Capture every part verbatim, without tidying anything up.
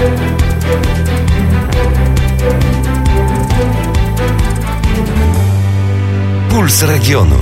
Puls regionu.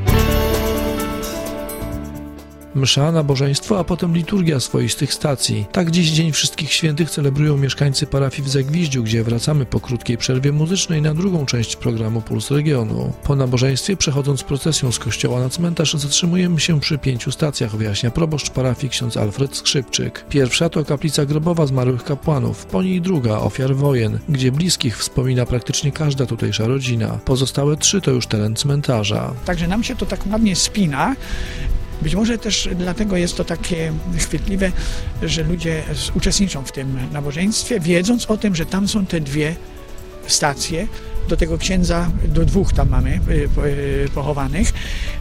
Msza, nabożeństwo, a potem liturgia swoistych stacji. Tak dziś Dzień Wszystkich Świętych celebrują mieszkańcy parafii w Zagwiździu, gdzie wracamy po krótkiej przerwie muzycznej na drugą część programu Puls Regionu. Po nabożeństwie, przechodząc procesją z kościoła na cmentarz, zatrzymujemy się przy pięciu stacjach, wyjaśnia proboszcz parafii ksiądz Alfred Skrzypczyk. Pierwsza to kaplica grobowa zmarłych kapłanów, po niej druga ofiar wojen, gdzie bliskich wspomina praktycznie każda tutejsza rodzina. Pozostałe trzy to już teren cmentarza. Także nam się to tak ładnie spina. Być może też dlatego jest to takie chwytliwe, że ludzie uczestniczą w tym nabożeństwie, wiedząc o tym, że tam są te dwie stacje. Do tego księdza, do dwóch tam mamy pochowanych.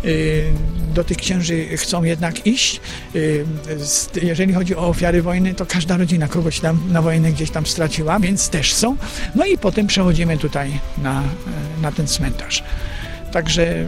Do tych księży chcą jednak iść. Jeżeli chodzi o ofiary wojny, to każda rodzina kogoś tam na wojnę gdzieś tam straciła, więc też są. No i potem przechodzimy tutaj na, na ten cmentarz. Także...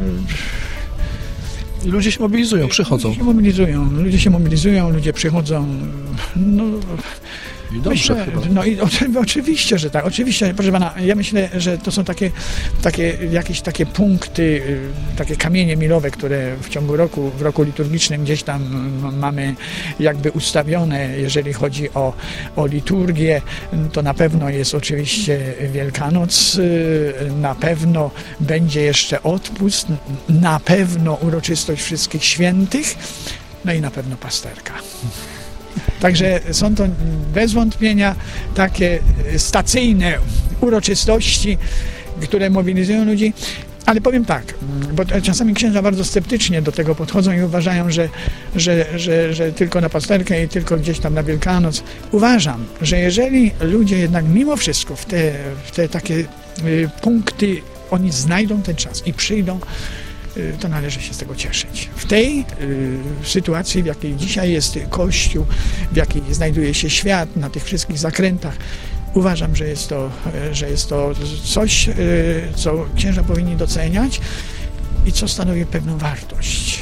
Ludzie się mobilizują, przychodzą. Ludzie się mobilizują, ludzie się mobilizują, ludzie przychodzą. No, I dobrze myślę, chyba. No i o, oczywiście, że tak, oczywiście, proszę pana, ja myślę, że to są takie, takie jakieś takie punkty, takie kamienie milowe, które w ciągu roku, w roku liturgicznym gdzieś tam mamy jakby ustawione, jeżeli chodzi o, o liturgię, to na pewno jest oczywiście Wielkanoc, na pewno będzie jeszcze odpust, na pewno uroczystość Wszystkich Świętych, no i na pewno pasterka. Także są to bez wątpienia takie stacyjne uroczystości, które mobilizują ludzi. Ale powiem tak, bo czasami księża bardzo sceptycznie do tego podchodzą i uważają, że, że, że, że tylko na pasterkę i tylko gdzieś tam na Wielkanoc. Uważam, że jeżeli ludzie jednak mimo wszystko w te, w te takie punkty, oni znajdą ten czas i przyjdą, to należy się z tego cieszyć. W tej y, sytuacji, w jakiej dzisiaj jest Kościół, w jakiej znajduje się świat, na tych wszystkich zakrętach, uważam, że jest to, że jest to coś, y, co księża powinni doceniać i co stanowi pewną wartość.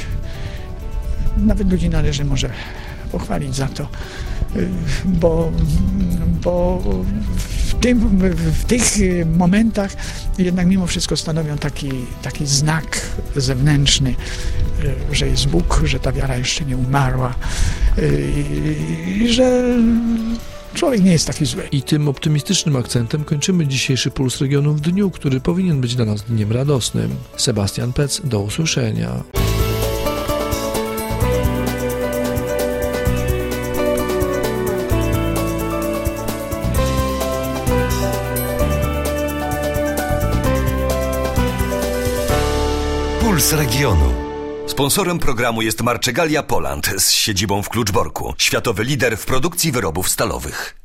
Nawet ludzi należy może pochwalić za to, y, bo, bo w, tym, w tych momentach jednak mimo wszystko stanowią taki, taki znak zewnętrzny, że jest Bóg, że ta wiara jeszcze nie umarła i, i że człowiek nie jest taki zły. I tym optymistycznym akcentem kończymy dzisiejszy Puls Regionu w dniu, który powinien być dla nas dniem radosnym. Sebastian Pec, do usłyszenia. Puls regionu. Sponsorem programu jest Marczegalia Poland z siedzibą w Kluczborku. Światowy lider w produkcji wyrobów stalowych.